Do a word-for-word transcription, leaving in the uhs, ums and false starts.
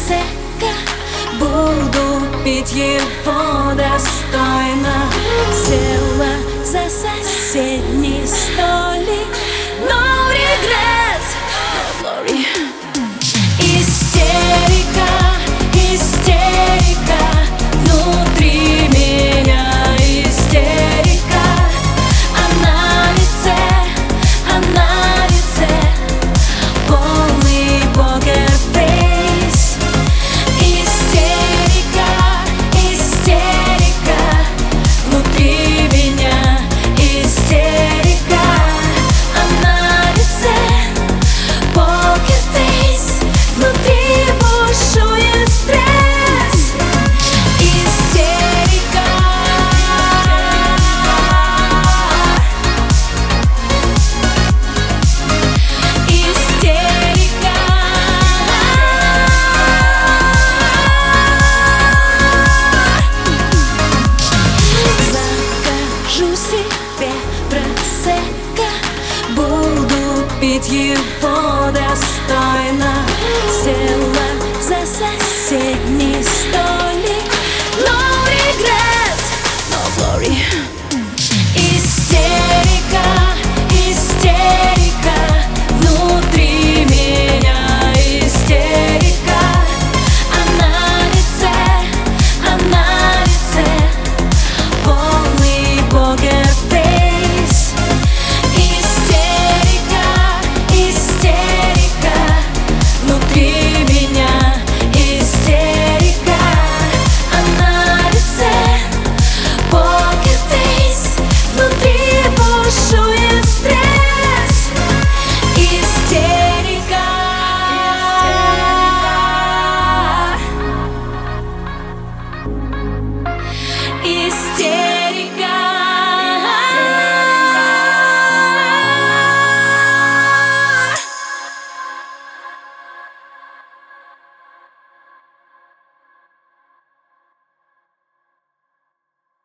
просека, буду пить его достойно. Села за соседний столик, no regret, no glory. Истерика, истерика, внутри меня истерика. Она на лице, она на лице, полный покерфейс. Истерика, истерика, внутри меня истерика. Она на лице, покерфейс, внутри бушует стресс. Истерика. Истерика. Закажу себе просека, буду пить его достойно. Села за соседний столик, no regret, no glory. Истерика, истерика, внутри меня истерика. Она на лице, она на лице, полный покерфейс. Истерика, истерика, внутри меня истерика. Она на лице, покерфейс, внутри бушует стресс. Истерика. Истерика.